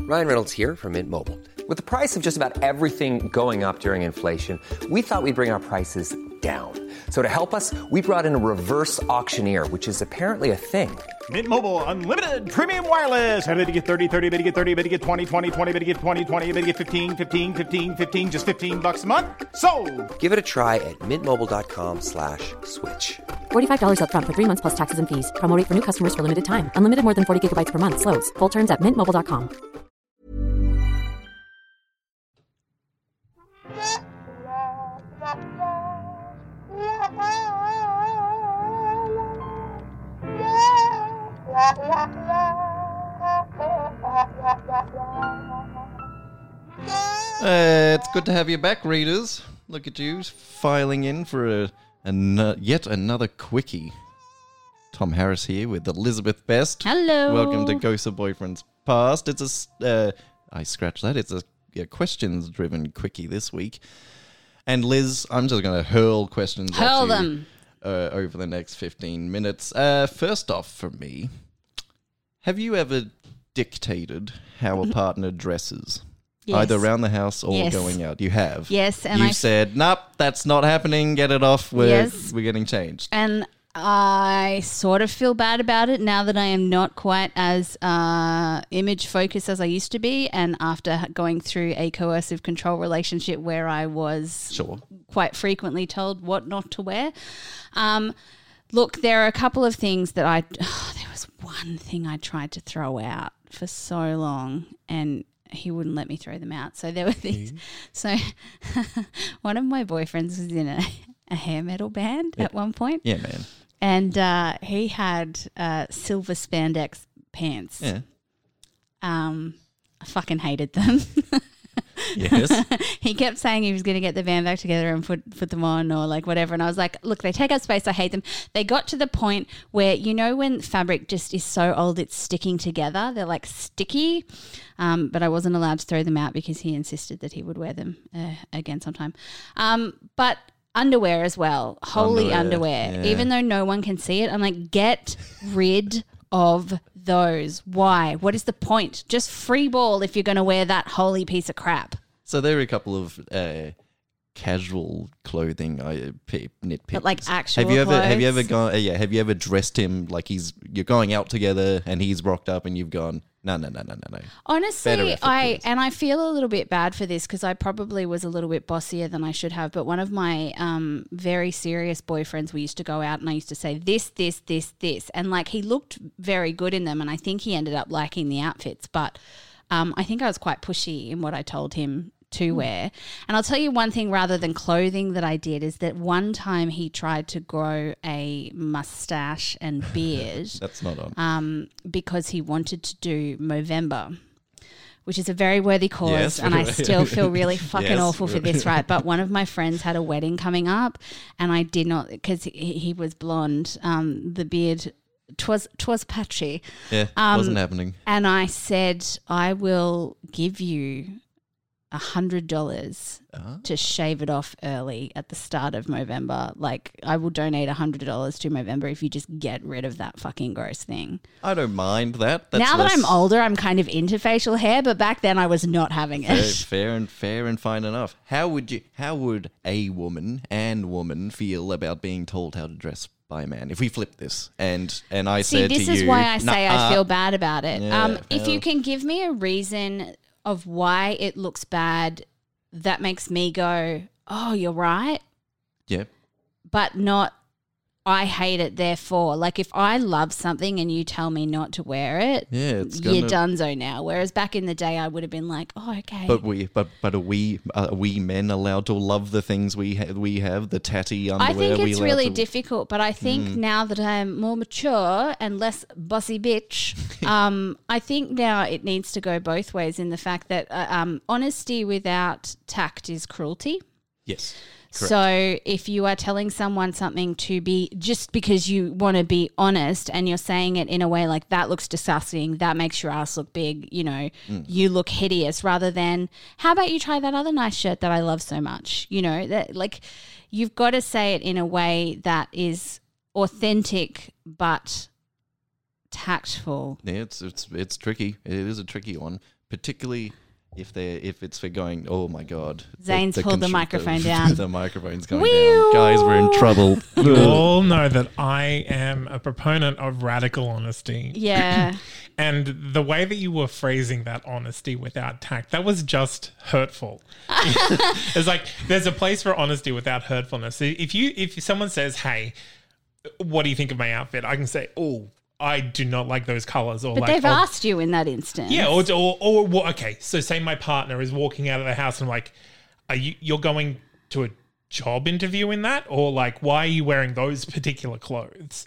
Ryan Reynolds here from Mint Mobile. With the price of just about everything going up during inflation, we thought we'd bring our prices down. So to help us, we brought in a reverse auctioneer, which is apparently a thing. Mint Mobile Unlimited Premium Wireless. How to get 30, 30, bit to get 30, bit to get 20, 20, 20, bit to get 20, 20, bit to get 15, 15, 15, 15, just $15 a month? Sold! Give it a try at mintmobile.com/switch. $45 up front for 3 months plus taxes and fees. Promo rate for new customers for limited time. Unlimited more than 40 gigabytes per month. Slows full terms at mintmobile.com. It's good to have you back, readers. Look at you filing in for yet another quickie. Tom Harris here with Elizabeth Best. Hello. Welcome to Ghosts of Boyfriends Past. It's I scratched that. It's a questions-driven quickie this week. And Liz, I'm just going to hurl questions at you over the next 15 minutes. First off, from me, have you ever dictated how a partner dresses? Yes. Either around the house or going out? You have? Yes. And You've said, nope, that's not happening, get it off, we're getting changed. And I sort of feel bad about it now that I am not quite as image focused as I used to be, and after going through a coercive control relationship where I was quite frequently told what not to wear. Look, there are a couple of things that there was one thing I tried to throw out for so long, and he wouldn't let me throw them out. So there were these. So one of my boyfriends was in a hair metal band at one point. Yeah, man. And he had silver spandex pants. Yeah. I fucking hated them. Yes. He kept saying he was going to get the band back together and put them on or like whatever. And I was like, look, they take up space. I hate them. They got to the point where, you know, when fabric just is so old it's sticking together, they're like sticky. But I wasn't allowed to throw them out because he insisted that he would wear them again sometime. But underwear as well. Holy underwear. Yeah. Even though no one can see it, I'm like, get rid of those. Why? What is the point? Just free ball if you're going to wear that holy piece of crap. So there are a couple of casual clothing nitpicks. But like actual have you ever clothes? have you ever dressed him like you're going out together and he's rocked up and you've gone no. Honestly, I feel a little bit bad for this because I probably was a little bit bossier than I should have. But one of my very serious boyfriends, we used to go out and I used to say this, and like he looked very good in them, and I think he ended up liking the outfits. But I think I was quite pushy in what I told him to wear. And I'll tell you one thing rather than clothing that I did is that one time he tried to grow a mustache and beard. That's not on. Because he wanted to do Movember, which is a very worthy cause, yes, and I still feel really fucking awful for this, right? But one of my friends had a wedding coming up, and I did not, because he was blonde, the beard, 'twas patchy. Yeah, wasn't happening. And I said, I will give you $100 to shave it off early at the start of Movember. Like, I will donate $100 to Movember if you just get rid of that fucking gross thing. I don't mind that. That's now that I'm older, I'm kind of into facial hair, but back then I was not having it. Fair and fine enough. How would a woman feel about being told how to dress by a man? If we flip this and I said to you, this is why I say I feel bad about it. Yeah, if you can give me a reason of why it looks bad, that makes me go, oh, you're right. Yeah. But not, I hate it, therefore. Like, if I love something and you tell me not to wear it, you're donezo now. Whereas back in the day, I would have been like, oh, okay. But are we men allowed to love the things we have, the tatty underwear? I think it's really difficult, but I think now that I'm more mature and less bossy bitch, I think now it needs to go both ways in the fact that honesty without tact is cruelty. Yes. Correct. So if you are telling someone something to be just because you want to be honest and you're saying it in a way like that looks disgusting, that makes your ass look big, you know, you look hideous, rather than how about you try that other nice shirt that I love so much, you know, that like you've got to say it in a way that is authentic but tactful. Yeah, it's tricky. It is a tricky one. particularly if it's for going, oh my God. Zane's pulled the microphone down. The microphone's going down. Guys, we're in trouble. You all know that I am a proponent of radical honesty. Yeah. And the way that you were phrasing that honesty without tact, that was just hurtful. It's like there's a place for honesty without hurtfulness. If someone says, hey, what do you think of my outfit? I can say, oh, I do not like those colors. Or but they've asked you in that instance. Yeah. Or okay. So say my partner is walking out of the house and I'm like, you're going to a job interview in that? Or like, why are you wearing those particular clothes?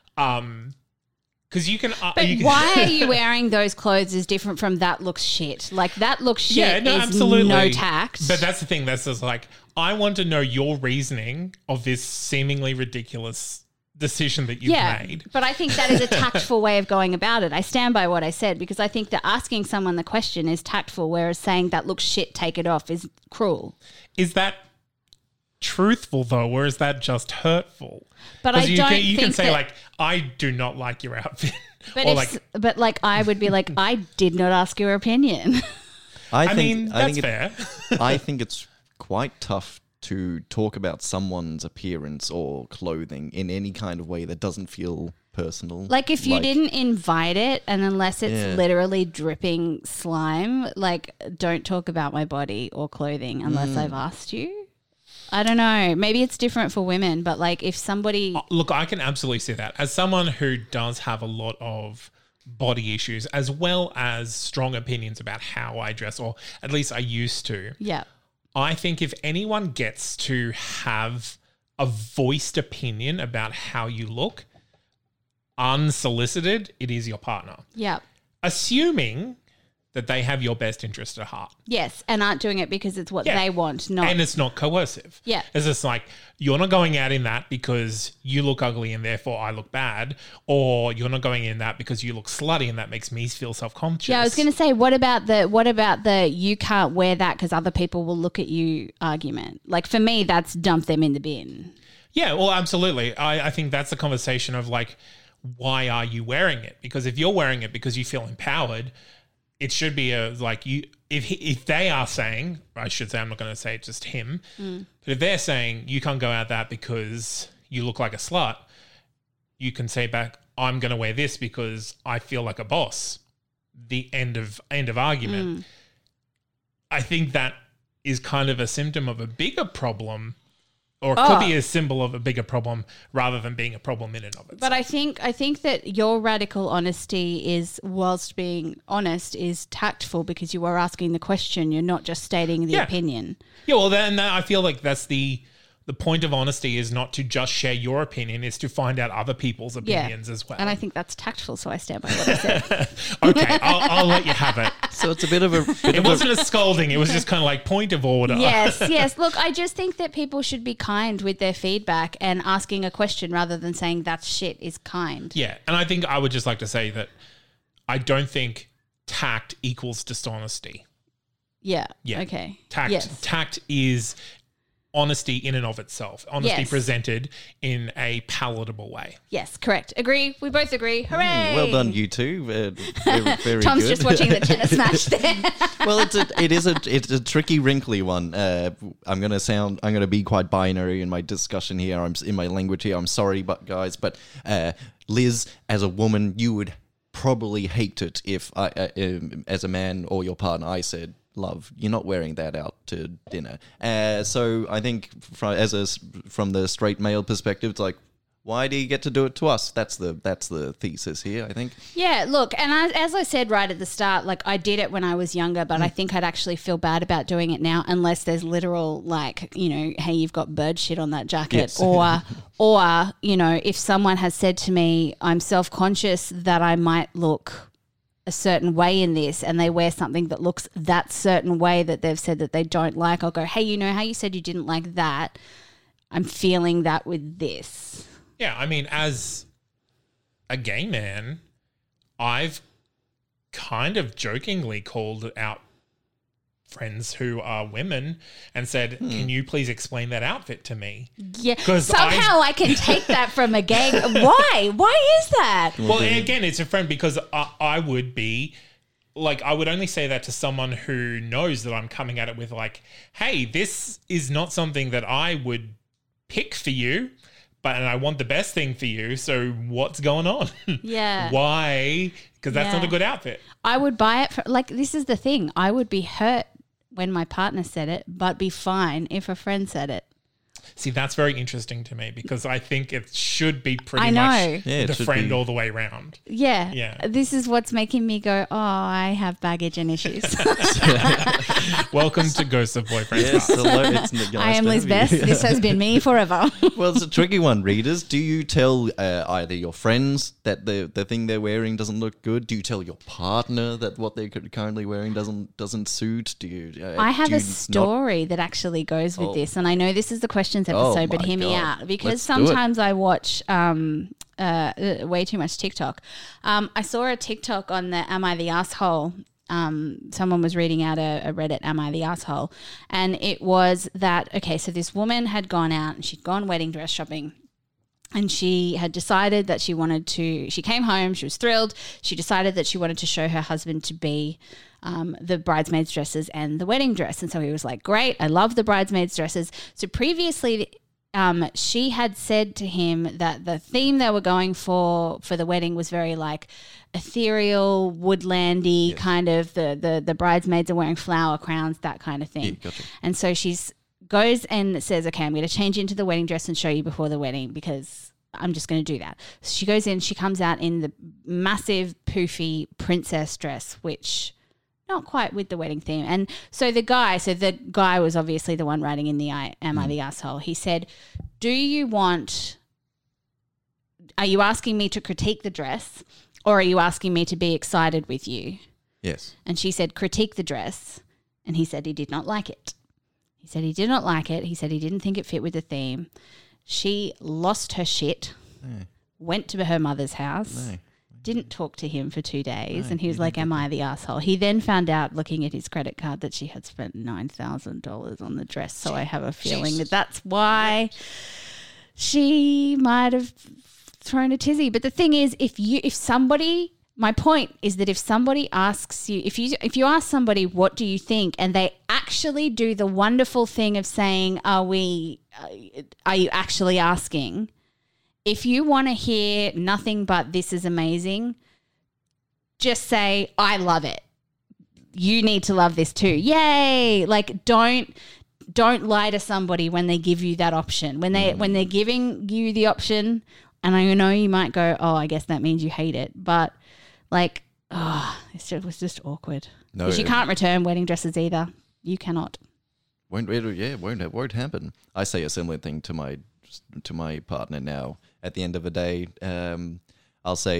Because you can. Why are you wearing those clothes is different from that looks shit. Like that looks shit is absolutely no tact. But that's the thing. That's just like, I want to know your reasoning of this seemingly ridiculous decision that you've made. But I think that is a tactful way of going about it. I stand by what I said because I think that asking someone the question is tactful, whereas saying that looks shit, take it off is cruel. Is that truthful though, or is that just hurtful? But I don't think you can say like, I do not like your outfit. But I would be like, I did not ask your opinion. I think that's fair. I think it's quite tough to talk about someone's appearance or clothing in any kind of way that doesn't feel personal. Like if you didn't invite it, and unless it's literally dripping slime, like don't talk about my body or clothing unless I've asked you. I don't know. Maybe it's different for women, but like if somebody... Look, I can absolutely see that. As someone who does have a lot of body issues as well as strong opinions about how I dress, or at least I used to. Yeah. I think if anyone gets to have a voiced opinion about how you look, unsolicited, it is your partner. Yeah. Assuming that they have your best interest at heart. Yes, and aren't doing it because it's what they want, not... And it's not coercive. Yeah. It's just like, you're not going out in that because you look ugly and therefore I look bad, or you're not going in that because you look slutty and that makes me feel self-conscious. Yeah, I was going to say, what about the you can't wear that because other people will look at you argument? Like for me, that's dump them in the bin. Yeah, well, absolutely. I think that's the conversation of like, why are you wearing it? Because if you're wearing it because you feel empowered, it should be if they are saying, I should say, I'm not going to say it's just him, but if they're saying you can't go out that because you look like a slut, you can say back, I'm going to wear this because I feel like a boss. The end of argument. I think that is kind of a symptom of a bigger problem, or it could be a symbol of a bigger problem rather than being a problem in and of itself. But I think that your radical honesty is, whilst being honest, is tactful because you are asking the question. You're not just stating the opinion. Yeah, well, then I feel like that's the point of honesty is not to just share your opinion, is to find out other people's opinions as well. And I think that's tactful, so I stand by what I said. Okay, I'll let you have it. So it's a bit of a... It wasn't a scolding. It was just kind of like point of order. Yes. Look, I just think that people should be kind with their feedback, and asking a question rather than saying that's shit is kind. Yeah, and I think I would just like to say that I don't think tact equals dishonesty. Yeah. Okay. Tact is honesty in and of itself. Honesty presented in a palatable way. Yes, correct. Agree. We both agree. Hooray! Well done, you two. Very Tom's good. just watching the tennis match there. Well, it's a tricky, wrinkly one. I'm gonna be quite binary in my discussion here. I'm in my language here. I'm sorry, but Liz, as a woman, you would probably hate it if I, as a man or your partner, I said, love, you're not wearing that out to dinner. So I think from the straight male perspective, it's like, why do you get to do it to us? That's the thesis here, I think. Yeah, look, and as I said right at the start, like I did it when I was younger, but I think I'd actually feel bad about doing it now unless there's literal, like, you know, hey, you've got bird shit on that jacket. Yes. Or, you know, if someone has said to me, I'm self-conscious that I might look a certain way in this, and they wear something that looks that certain way that they've said that they don't like, I'll go, hey, you know how you said you didn't like that? I'm feeling that with this. Yeah, I mean, as a gay man, I've kind of jokingly called out friends who are women and said, can you please explain that outfit to me? Yeah, somehow I can take that from a gay... Why? Why is that? Well, again, it's a friend because I would be like, I would only say that to someone who knows that I'm coming at it with like, hey, this is not something that I would pick for you, and I want the best thing for you. So what's going on? Yeah. Why? Because that's not a good outfit. I would buy it for, like, this is the thing. I would be hurt when my partner said it, but be fine if a friend said it. See, that's very interesting to me because I think it should be pretty much the friend all the way around. Yeah. Yeah. This is what's making me go, oh, I have baggage and issues. Welcome to Ghosts of Boyfriends. Yes, hello, it's nice I am to Liz have you. Best. This has been me forever. Well, it's a tricky one, readers. Do you tell either your friends that the thing they're wearing doesn't look good? Do you tell your partner that what they're currently wearing doesn't suit? Do you? I have a story that actually goes with this, and I know this is the questions episode, but hear me out because sometimes I watch way too much TikTok. I saw a TikTok on the Am I the Asshole? Someone was reading out a Reddit, Am I the Asshole? And it was that, okay, so this woman had gone out and she'd gone wedding dress shopping. And she had decided that she came home, she was thrilled. She decided that she wanted to show her husband to be the bridesmaids' dresses and the wedding dress. And so he was like, great, I love the bridesmaids' dresses. So previously she had said to him that the theme they were going for the wedding was very like ethereal, woodlandy, kind of the bridesmaids are wearing flower crowns, that kind of thing. Yeah, gotcha. And so goes and says, okay, I'm going to change into the wedding dress and show you before the wedding because I'm just going to do that. So she goes in, she comes out in the massive poofy princess dress, which not quite with the wedding theme. And so the guy was obviously the one writing in the Am I the Asshole? He said, are you asking me to critique the dress or are you asking me to be excited with you? Yes. And she said, critique the dress. And he said he did not like it. He said he did not like it. He said he didn't think it fit with the theme. She lost her shit, went to her mother's house, didn't talk to him for 2 days, and he was like, am I the asshole? He then found out, looking at his credit card, that she had spent $9,000 on the dress. So I have a feeling that that's why she might have thrown a tizzy. But the thing is, my point is that if somebody asks you, if you ask somebody, what do you think? And they actually do the wonderful thing of saying, are you actually asking? If you want to hear nothing but this is amazing, just say, I love it. You need to love this too. Yay. Like don't lie to somebody when they give you that option. When they're giving you the option, and I know you might go, oh, I guess that means you hate it. But like, it was just awkward. No, because you can't return wedding dresses either. You cannot. Won't happen. I say a similar thing to my partner now. At the end of the day, I'll say,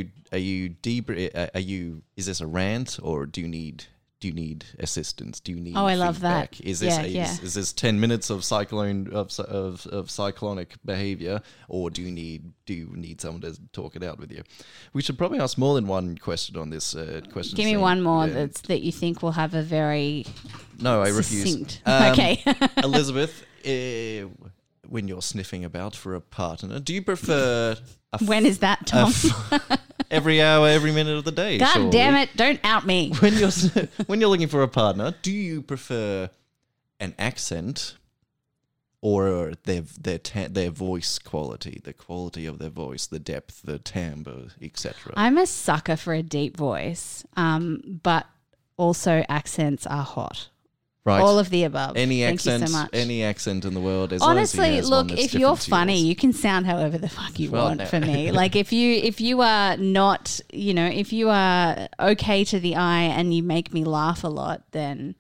is this a rant or do you need assistance? Do you need I love that. feedback? Is this 10 minutes of cyclonic behavior, or do you need someone to talk it out with you? We should probably ask more than one question on this question. Give me one more that you think will have a very No, I succinct. refuse. Okay. Elizabeth, when you're sniffing about for a partner, do you prefer when is that, Tom? every hour, every minute of the day? God surely? damn it! Don't out me. When you're looking for a partner, do you prefer an accent or their voice quality, the quality of their voice, the depth, the timbre, etc.? I'm a sucker for a deep voice, but also accents are hot. Right. All of the above. Any Thank accent, you so much. any accent in the world. Honestly, look, if you're funny, you can sound however the fuck you want. no. For me, like if you are not, if you are okay to the eye and you make me laugh a lot, then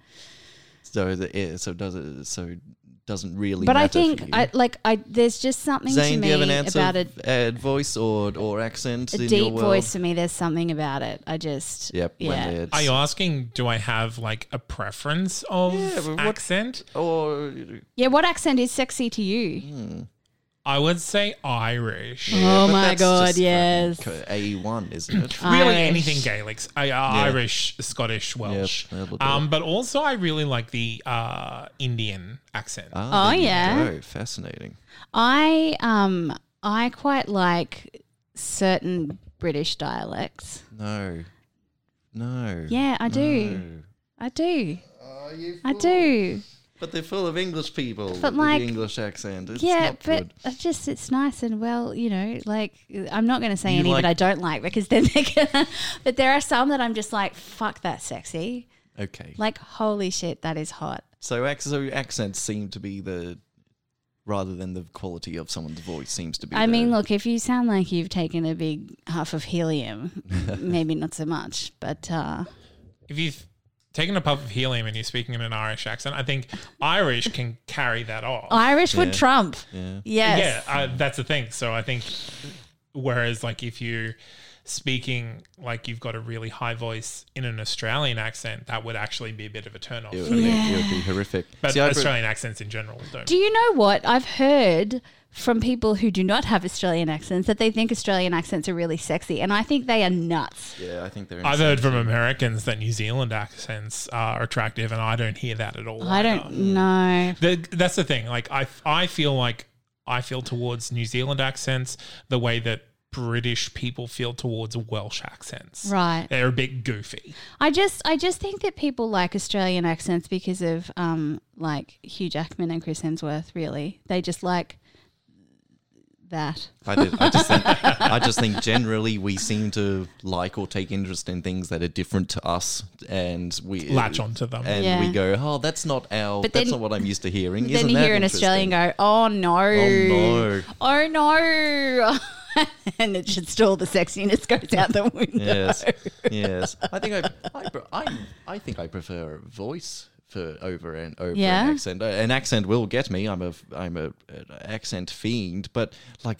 doesn't really. But matter I think for you. there's just something Zane, to do you have an me answer about voice or accent a in deep your world? voice. For me, there's something about it. I just Yep. yeah. Are you asking, do I have like a preference of accent? Or Yeah, what accent is sexy to you? I would say Irish. Oh but my that's God, just yes. A1, isn't it? Really, Irish. anything Gaelic, Irish, Scottish, Welsh. that'll do. But also, I really like the Indian accent. Oh, there you yeah. go. Fascinating. I quite like certain British dialects. No. No. Yeah, I do. No. I do. Oh, you I fool. do. But they're full of English people But with like- the English accent. It's Yeah, not but good. it's nice and well, like I'm not going to say You any like- that I don't like because then they're gonna. But there are some that I'm just like, fuck, that's sexy. Okay. Like, holy shit, that is hot. So accents seem to be rather than the quality of someone's voice seems to be. I mean, look, if you sound like you've taken a big huff of helium, maybe not so much, but If you've taken a puff of helium and you're speaking in an Irish accent, I think Irish can carry that off. Irish would trump. Yeah. Yes. Yeah, that's the thing. So I think, whereas like if you're speaking like you've got a really high voice in an Australian accent, that would actually be a bit of a turn off. It would be horrific. But See, I Australian accents in general don't. Do you know what? I've heard from people who do not have Australian accents that they think Australian accents are really sexy, and I think they are nuts. Yeah, I think they're. I've heard from Americans that New Zealand accents are attractive, and I don't hear that at all. I don't know. That's the thing. Like I feel towards New Zealand accents the way that British people feel towards Welsh accents. Right. They're a bit goofy. I just think that people like Australian accents because of like Hugh Jackman and Chris Hemsworth. Really, they just like that. I just think generally we seem to like or take interest in things that are different to us, and we Latch onto them. and Yeah. we go, oh, that's not But that's then- not what I'm used to hearing. Then Isn't you that hear an Australian go, "Oh no, Oh, no. oh no," and it just all the sexiness goes out the window. Yes, yes. I think I think I prefer a voice over an Yeah? accent. An accent will get me. I'm an accent fiend, but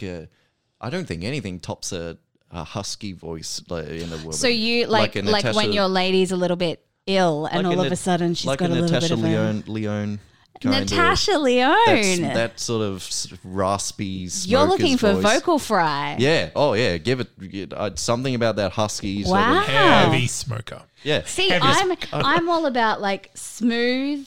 I don't think anything tops a husky voice in a woman. So you like a when Natasha- your lady's a little bit ill and like all a of a sudden she's like got a little Natasha bit of a Leone kind Natasha of, Leone. that sort of raspy. You're looking for smoker's voice. vocal fry. Yeah. Oh yeah. Give it something about that husky. Sort Wow. of, Heavy smoker. yeah. See, Heavy I'm all about like smooth,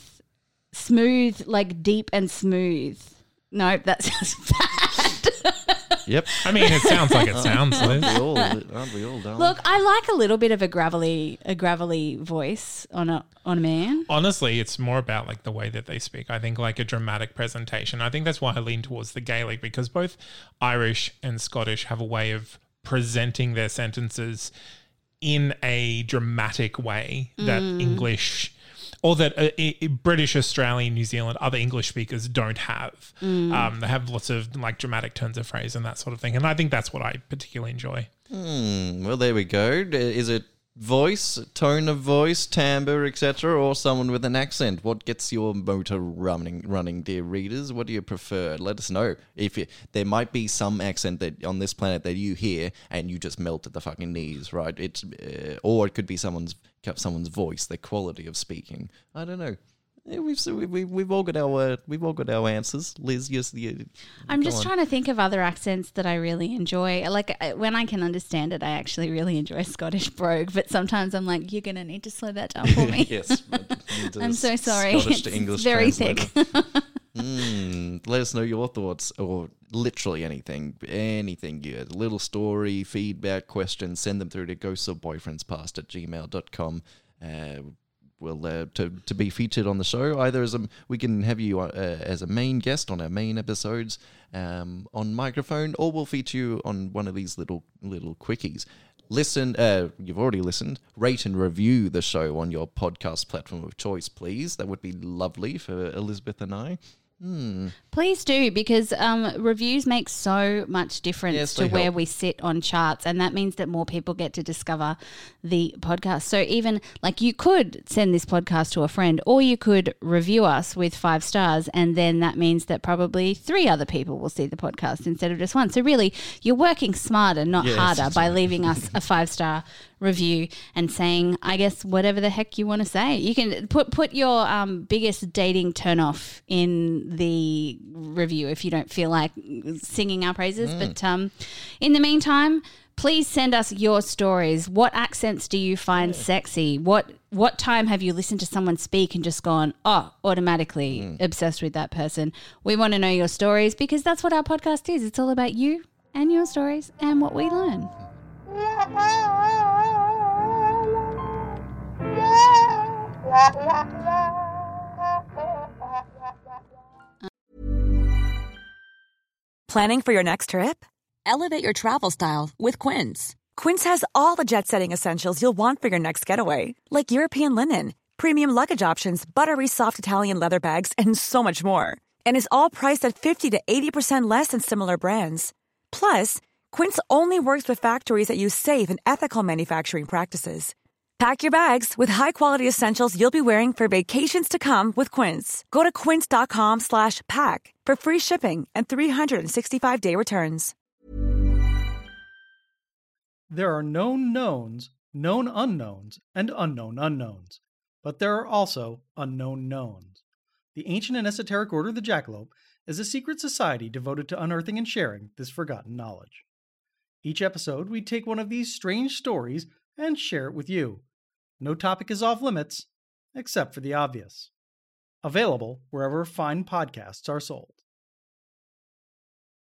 like deep and smooth. No, that sounds bad. Yep. I mean, it sounds like it sounds, Liz. Aren't we all, darling? Look, I like a little bit of a gravelly voice on a man. Honestly, it's more about like the way that they speak. I think like a dramatic presentation. I think that's why I lean towards the Gaelic, because both Irish and Scottish have a way of presenting their sentences in a dramatic way that English or that British, Australian, New Zealand, other English speakers don't have. They have lots of like dramatic turns of phrase and that sort of thing. And I think that's what I particularly enjoy. Well, there we go. Is it voice, tone of voice, timbre, etc., or someone with an accent? What gets your motor running, dear readers? What do you prefer? Let us know. There might be some accent that on this planet that you hear and you just melt at the fucking knees, right? Or it could be someone's voice, their quality of speaking. I don't know. Yeah, we've all got our answers. Liz, I'm just trying to think of other accents that I really enjoy. Like when I can understand it, I actually really enjoy Scottish brogue. But sometimes I'm like, you're gonna need to slow that down for me. Yes. I'm so sorry. Scottish to It's English very translator. thick. Let us know your thoughts, or literally anything you had. A little story, feedback, questions, send them through to ghostsofboyfriendspast@gmail.com. To be featured on the show, either we can have you as a main guest on our main episodes on microphone, or we'll feature you on one of these little quickies. Listen, you've already listened. Rate and review the show on your podcast platform of choice, please. That would be lovely for Elizabeth and I. Please do, because reviews make so much difference Yes, to they where help. we sit on charts, and that means that more people get to discover the podcast. So even like you could send this podcast to a friend, or you could review us with 5 stars, and then that means that probably 3 other people will see the podcast instead of just one. So really, you're working smarter, not Yes, harder, by exactly. leaving us a 5-star review and saying, I guess, whatever the heck you want to say. You can put your biggest dating turnoff in the review if you don't feel like singing our praises. But in the meantime, please send us your stories. What accents do you find sexy? What time have you listened to someone speak and just gone, automatically obsessed with that person? We want to know your stories, because that's what our podcast is. It's all about you and your stories and what we learn. Planning for your next trip? Elevate your travel style with Quince. Quince has all the jet-setting essentials you'll want for your next getaway, like European linen, premium luggage options, buttery soft Italian leather bags, and so much more. And is all priced at 50 to 80% less than similar brands. Plus, Quince only works with factories that use safe and ethical manufacturing practices. Pack your bags with high-quality essentials you'll be wearing for vacations to come with Quince. Go to quince.com/pack for free shipping and 365-day returns. There are known knowns, known unknowns, and unknown unknowns. But there are also unknown knowns. The ancient and esoteric Order of the Jackalope is a secret society devoted to unearthing and sharing this forgotten knowledge. Each episode, we take one of these strange stories and share it with you. No topic is off limits, except for the obvious. Available wherever fine podcasts are sold.